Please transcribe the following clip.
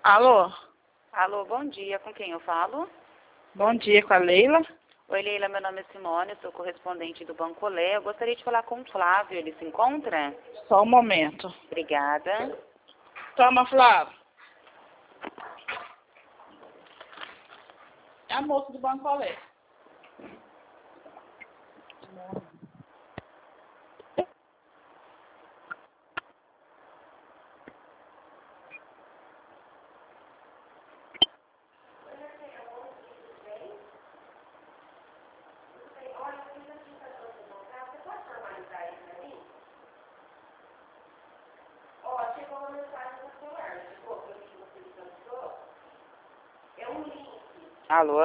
Alô, Alô, bom dia. Com quem eu falo? bom dia com a Leila. Oi, Leila. Meu nome é Simone, eu sou correspondente do Banco Olé. Eu gostaria de falar com o Flávio. Ele se encontra? Só um momento. Obrigada. Toma, Flávio. É a moça do Banco Olé. Alô?